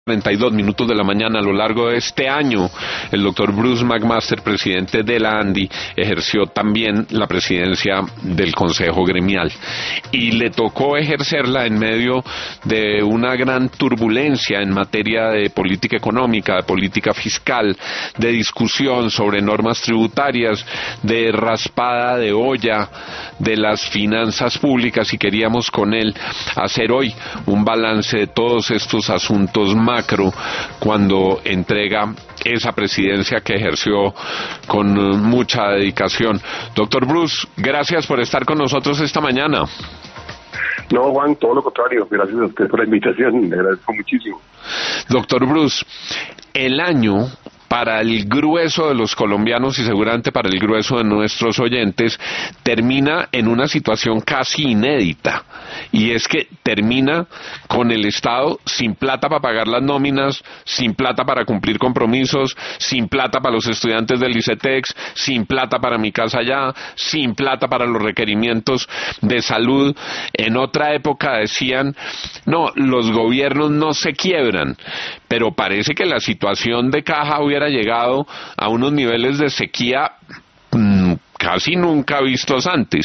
42 minutos de la mañana. A lo largo de este año, el doctor Bruce McMaster, presidente de la ANDI, ejerció también la presidencia del Consejo Gremial y le tocó ejercerla en medio de una gran turbulencia en materia de política económica, de política fiscal, de discusión sobre normas tributarias, de raspada de olla de las finanzas públicas, y queríamos con él hacer hoy un balance de todos estos asuntos macro cuando entrega esa presidencia que ejerció con mucha dedicación. Doctor Bruce, gracias por estar con nosotros esta mañana. No, Juan, todo lo contrario, gracias a usted por la invitación, le agradezco muchísimo. Doctor Bruce, el año para el grueso de los colombianos y seguramente para el grueso de nuestros oyentes termina en una situación casi inédita, y es que termina con el Estado sin plata para pagar las nóminas, sin plata para cumplir compromisos, sin plata para los estudiantes del ICETEX, sin plata para Mi Casa Ya, sin plata para los requerimientos de salud. En otra época decían, no, los gobiernos no se quiebran, pero parece que la situación de caja hubiera llegado a unos niveles de sequía casi nunca vistos antes.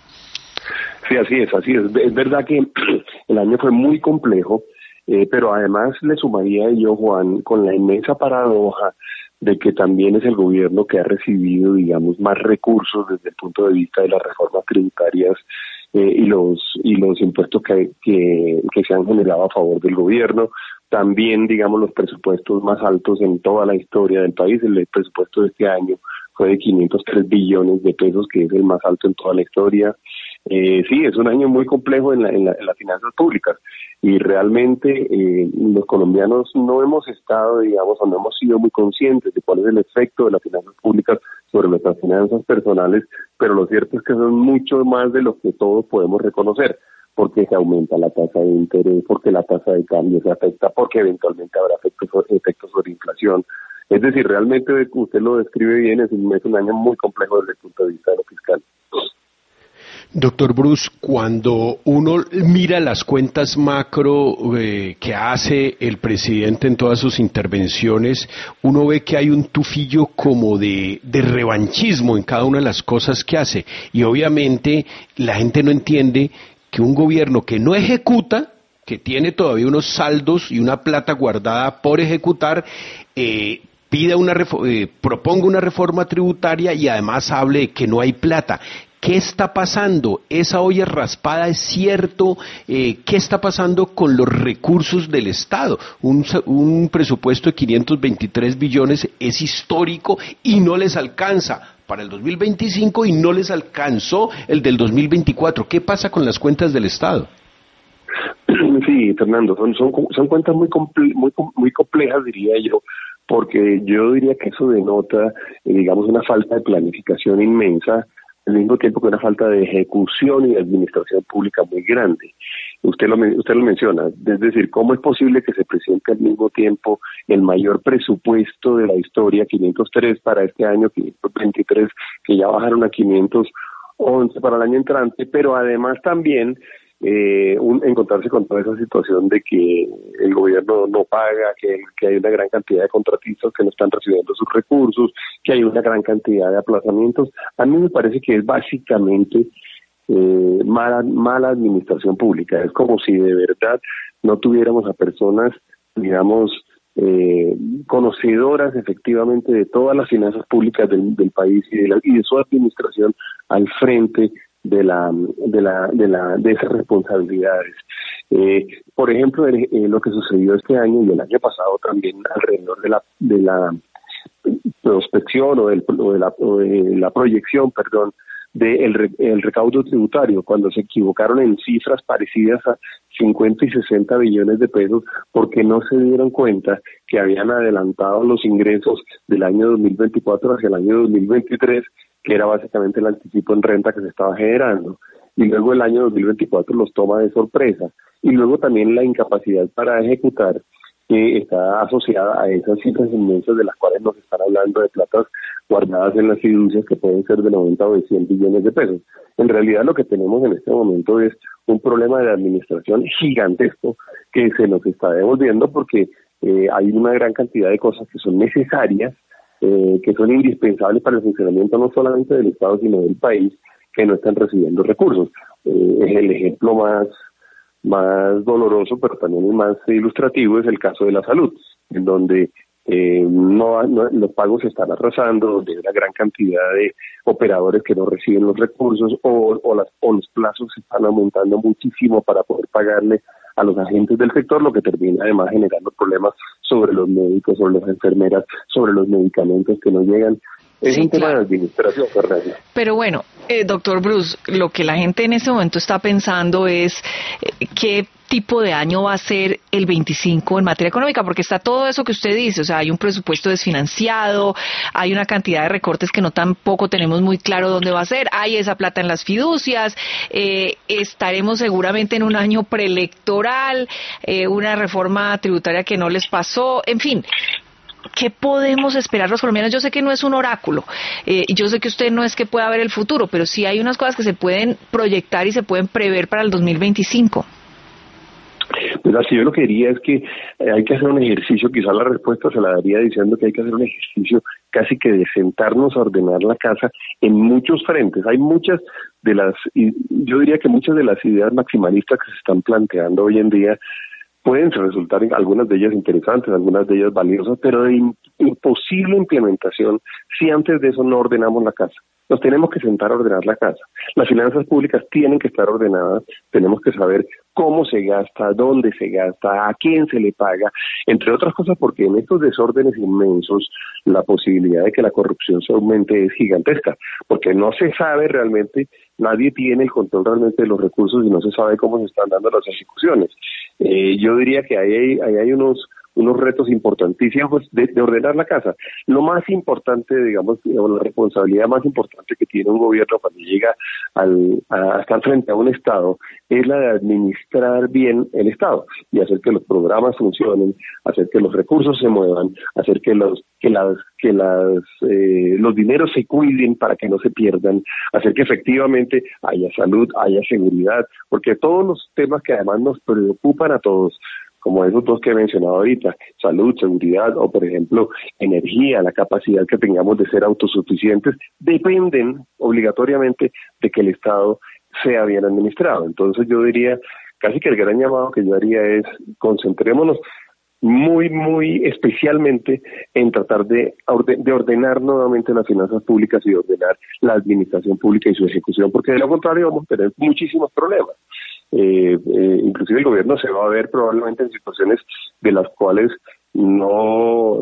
Sí, así es. Es verdad que el año fue muy complejo, pero además le sumaría yo, Juan, con la inmensa paradoja de que también es el gobierno que ha recibido, digamos, más recursos desde el punto de vista de las reformas tributarias y los impuestos que se han generado a favor del gobierno. También, digamos, los presupuestos más altos en toda la historia del país. El presupuesto de este año fue de 503 billones de pesos, que es el más alto en toda la historia. Sí, es un año muy complejo en las finanzas públicas, y realmente los colombianos no hemos estado, digamos, o no hemos sido muy conscientes de cuál es el efecto de las finanzas públicas sobre nuestras finanzas personales, pero lo cierto es que son mucho más de lo que todos podemos reconocer, porque se aumenta la tasa de interés, porque la tasa de cambio se afecta, porque eventualmente habrá efectos sobre inflación. Es decir, realmente usted lo describe bien, es un año muy complejo desde el punto de vista de lo fiscal. Doctor Bruce, cuando uno mira las cuentas macro que hace el presidente en todas sus intervenciones, uno ve que hay un tufillo como de revanchismo en cada una de las cosas que hace, y obviamente la gente no entiende que un gobierno que no ejecuta, que tiene todavía unos saldos y una plata guardada por ejecutar, proponga una reforma tributaria y además hable de que no hay plata. ¿Qué está pasando? ¿Esa olla raspada es cierto? ¿Qué está pasando con los recursos del Estado? Un presupuesto de 523 billones es histórico y no les alcanza para el 2025 y no les alcanzó el del 2024. ¿Qué pasa con las cuentas del Estado? Sí, Fernando, son cuentas muy complejas, diría yo, porque yo diría que eso denota, digamos, una falta de planificación inmensa, al mismo tiempo que una falta de ejecución y de administración pública muy grande. Usted lo menciona, es decir, ¿cómo es posible que se presente al mismo tiempo el mayor presupuesto de la historia, 503 para este año, 523, que ya bajaron a 511 para el año entrante, pero además también encontrarse con toda esa situación de que el gobierno no paga, que hay una gran cantidad de contratistas que no están recibiendo sus recursos, que hay una gran cantidad de aplazamientos? A mí me parece que es básicamente mala administración pública. Es como si de verdad no tuviéramos a personas, digamos, conocedoras efectivamente de todas las finanzas públicas del país y de su administración al frente de esas responsabilidades. Por ejemplo, lo que sucedió este año y el año pasado también alrededor de la prospección o de la proyección, el recaudo tributario, cuando se equivocaron en cifras parecidas a 50 y 60 billones de pesos, porque no se dieron cuenta que habían adelantado los ingresos del año 2024 hacia el año 2023, que era básicamente el anticipo en renta que se estaba generando, y luego el año 2024 los toma de sorpresa, y luego también la incapacidad para ejecutar, que está asociada a esas cifras inmensas de las cuales nos están hablando, de platas guardadas en las fiducias que pueden ser de 90 o de 100 billones de pesos. En realidad lo que tenemos en este momento es un problema de administración gigantesco que se nos está devolviendo, porque hay una gran cantidad de cosas que son necesarias, que son indispensables para el funcionamiento no solamente del Estado, sino del país, que no están recibiendo recursos. Es el ejemplo más doloroso, pero también el más ilustrativo, es el caso de la salud, en donde los pagos se están atrasando, donde hay una gran cantidad de operadores que no reciben los recursos o los plazos se están aumentando muchísimo para poder pagarle a los agentes del sector, lo que termina además generando problemas sobre los médicos, sobre las enfermeras, sobre los medicamentos que no llegan. Es un tema de administración, Fernanda. Pero bueno, doctor Bruce, lo que la gente en este momento está pensando es qué tipo de año va a ser el 25 en materia económica, porque está todo eso que usted dice, o sea, hay un presupuesto desfinanciado, hay una cantidad de recortes que no tampoco tenemos muy claro dónde va a ser, hay esa plata en las fiducias, estaremos seguramente en un año preelectoral, una reforma tributaria que no les pasó, en fin. ¿Qué podemos esperar los colombianos? Yo sé que no es un oráculo, yo sé que usted no es que pueda ver el futuro, pero sí hay unas cosas que se pueden proyectar y se pueden prever para el 2025. Pues así yo lo que diría es que hay que hacer un ejercicio, quizás la respuesta se la daría diciendo que hay que hacer un ejercicio casi que de sentarnos a ordenar la casa en muchos frentes. Hay muchas de las, yo diría que muchas de las ideas maximalistas que se están planteando hoy en día pueden resultar algunas de ellas interesantes, algunas de ellas valiosas, pero de imposible implementación si antes de eso no ordenamos la casa. Nos tenemos que sentar a ordenar la casa. Las finanzas públicas tienen que estar ordenadas, tenemos que saber cómo se gasta, dónde se gasta, a quién se le paga, entre otras cosas porque en estos desórdenes inmensos la posibilidad de que la corrupción se aumente es gigantesca, porque no se sabe realmente, nadie tiene el control realmente de los recursos y no se sabe cómo se están dando las ejecuciones. Yo diría que ahí hay unos retos importantísimos de ordenar la casa. Lo más importante, digamos, la responsabilidad más importante que tiene un gobierno cuando llega a estar frente a un Estado es la de administrar bien el Estado y hacer que los programas funcionen, hacer que los recursos se muevan, hacer que los dineros se cuiden para que no se pierdan, hacer que efectivamente haya salud, haya seguridad, porque todos los temas que además nos preocupan a todos, como esos dos que he mencionado ahorita, salud, seguridad o, por ejemplo, energía, la capacidad que tengamos de ser autosuficientes, dependen obligatoriamente de que el Estado sea bien administrado. Entonces yo diría, casi que el gran llamado que yo haría es concentrémonos muy, muy especialmente en tratar de ordenar nuevamente las finanzas públicas y de ordenar la administración pública y su ejecución, porque de lo contrario vamos a tener muchísimos problemas. Inclusive el gobierno se va a ver probablemente en situaciones de las cuales no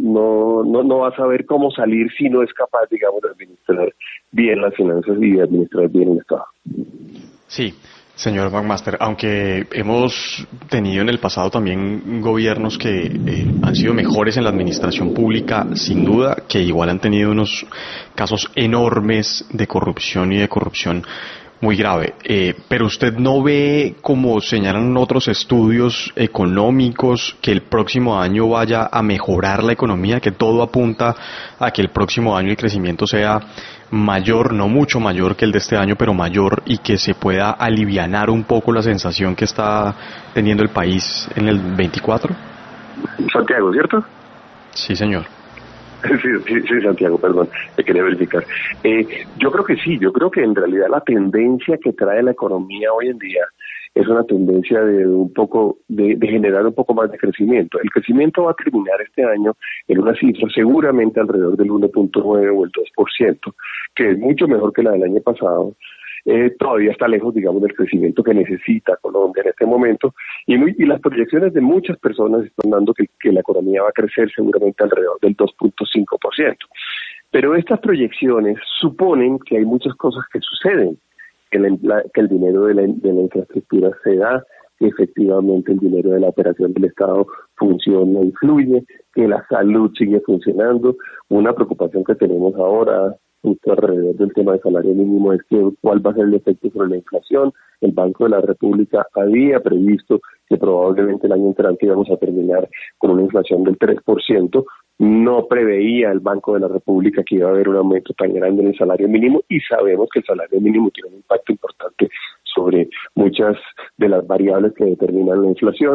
va a saber cómo salir si no es capaz, digamos, de administrar bien las finanzas y de administrar bien el Estado. Sí, señor McMaster, aunque hemos tenido en el pasado también gobiernos que han sido mejores en la administración pública, sin duda, que igual han tenido unos casos enormes de corrupción y de corrupción muy grave, pero usted no ve, como señalan otros estudios económicos, que el próximo año vaya a mejorar la economía, que todo apunta a que el próximo año el crecimiento sea mayor, no mucho mayor que el de este año, pero mayor, y que se pueda alivianar un poco la sensación que está teniendo el país en el 24? Santiago, ¿cierto? Sí, señor. Sí, Santiago, perdón, te quería verificar. Yo creo que sí, yo creo que en realidad la tendencia que trae la economía hoy en día es una tendencia de generar un poco más de crecimiento. El crecimiento va a terminar este año en una cifra seguramente alrededor del 1.9 o el 2%, que es mucho mejor que la del año pasado. Todavía está lejos, digamos, del crecimiento que necesita Colombia en este momento, y las proyecciones de muchas personas están dando que la economía va a crecer seguramente alrededor del 2.5%. Pero estas proyecciones suponen que hay muchas cosas que suceden, que el dinero de la infraestructura se da, que efectivamente el dinero de la operación del Estado funciona y fluye, que la salud sigue funcionando. Una preocupación que tenemos ahora justo alrededor del tema de salario mínimo es que cuál va a ser el efecto sobre la inflación. El Banco de la República había previsto que probablemente el año entrante íbamos a terminar con una inflación del 3%. No preveía el Banco de la República que iba a haber un aumento tan grande en el salario mínimo, y sabemos que el salario mínimo tiene un impacto importante sobre muchas de las variables que determinan la inflación.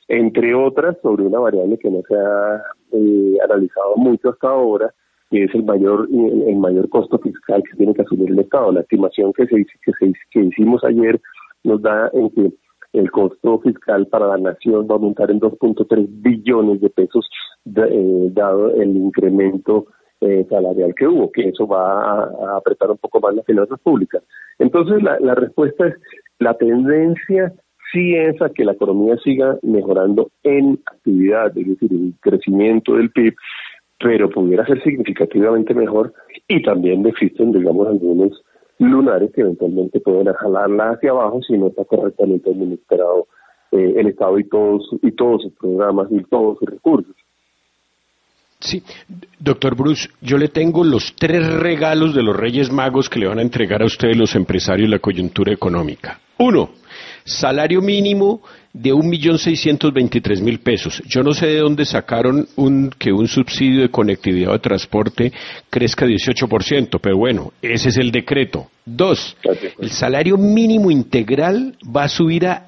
entre otras sobre una variable que no se ha analizado mucho hasta ahora, que es el mayor costo fiscal que tiene que asumir el Estado. La estimación que hicimos ayer nos da en que el costo fiscal para la nación va a aumentar en 2.3 billones de pesos, dado el incremento salarial que hubo, que eso va a apretar un poco más las finanzas públicas. Entonces, la respuesta es, la tendencia sí es a que la economía siga mejorando en actividad, es decir, el crecimiento del PIB, pero pudiera ser significativamente mejor, y también existen, digamos, algunos lunares que eventualmente pueden jalarla hacia abajo si no está correctamente administrado el Estado y todos sus programas y todos sus recursos. Sí, doctor Bruce, yo le tengo los 3 regalos de los Reyes Magos que le van a entregar a ustedes los empresarios la coyuntura económica. 1, salario mínimo de 1.623.000 pesos. Yo no sé de dónde sacaron que un subsidio de conectividad o de transporte crezca 18%, pero bueno, ese es el decreto. 2, el salario mínimo integral va a subir a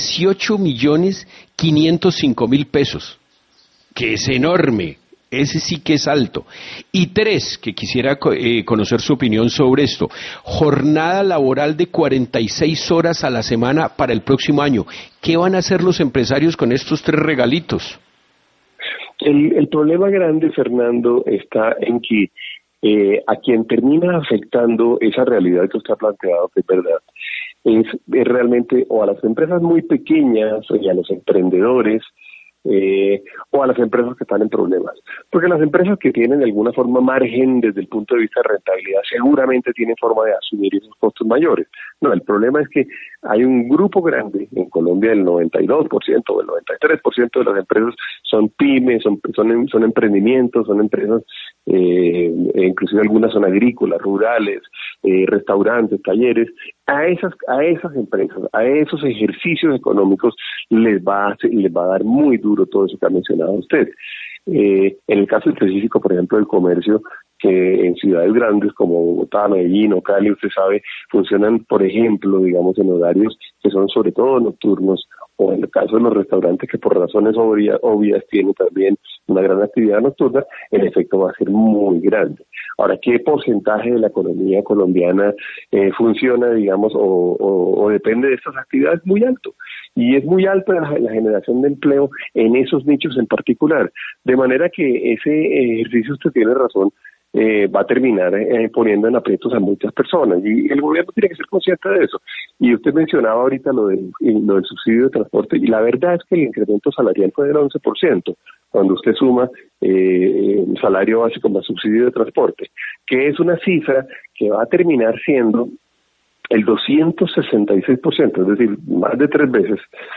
18.505.000 pesos, que es enorme. Ese sí que es alto. Y 3, que quisiera conocer su opinión sobre esto, jornada laboral de 46 horas a la semana para el próximo año. ¿Qué van a hacer los empresarios con estos 3 regalitos? El problema grande, Fernando, está en que a quien termina afectando esa realidad que usted ha planteado, que es verdad, es realmente o a las empresas muy pequeñas y a los emprendedores, o a las empresas que están en problemas, porque las empresas que tienen de alguna forma margen desde el punto de vista de rentabilidad seguramente tienen forma de asumir esos costos mayores. No, el problema es que hay un grupo grande en Colombia, el 92% o el 93% de las empresas son pymes, son emprendimientos, son empresas, inclusive algunas son agrícolas, rurales, restaurantes, talleres. A esas empresas, a esos ejercicios económicos les va a dar muy duro todo eso que ha mencionado usted. En el caso específico, por ejemplo, del comercio, que en ciudades grandes como Bogotá, Medellín o Cali, usted sabe, funcionan, por ejemplo, digamos, en horarios que son sobre todo nocturnos, o en el caso de los restaurantes que por razones obvias tienen también una gran actividad nocturna, el efecto va a ser muy grande. Ahora, ¿qué porcentaje de la economía colombiana funciona, digamos, o depende de estas actividades? Muy alto. Y es muy alta la generación de empleo en esos nichos en particular. De manera que ese ejercicio, usted tiene razón, va a terminar poniendo en aprietos a muchas personas, y el gobierno tiene que ser consciente de eso. Y usted mencionaba ahorita lo del subsidio de transporte, y la verdad es que el incremento salarial fue del 11%, cuando usted suma el salario básico más subsidio de transporte, que es una cifra que va a terminar siendo el 266%, es decir, más de 3 veces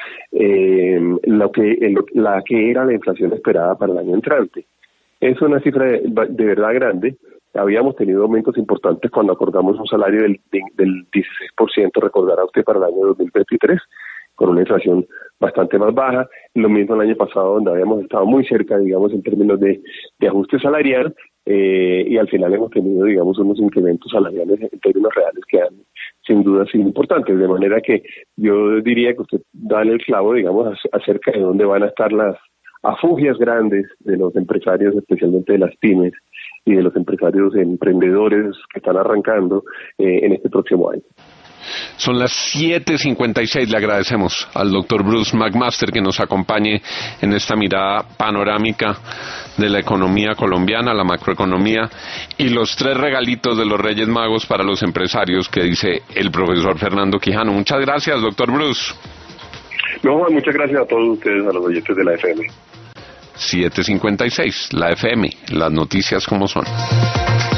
la que era la inflación esperada para el año entrante. Es una cifra de verdad grande. Habíamos tenido aumentos importantes cuando acordamos un salario del 16%, recordará usted, para el año 2023, con una inflación bastante más baja. Lo mismo el año pasado, donde habíamos estado muy cerca, digamos, en términos de ajuste salarial, y al final hemos tenido, digamos, unos incrementos salariales en términos reales que han, sin duda, sido importantes. De manera que yo diría que usted da el clavo, digamos, acerca de dónde van a estar las afugias grandes de los empresarios, especialmente de las pymes y de los empresarios emprendedores que están arrancando en este próximo año. Son las 7:56. Le agradecemos al doctor Bruce McMaster que nos acompañe en esta mirada panorámica de la economía colombiana, la macroeconomía, y los 3 regalitos de los Reyes Magos para los empresarios que dice el profesor Fernando Quijano. Muchas gracias, doctor Bruce. No, muchas gracias a todos ustedes, a los oyentes de la FM. 7:56, la FM, las noticias como son.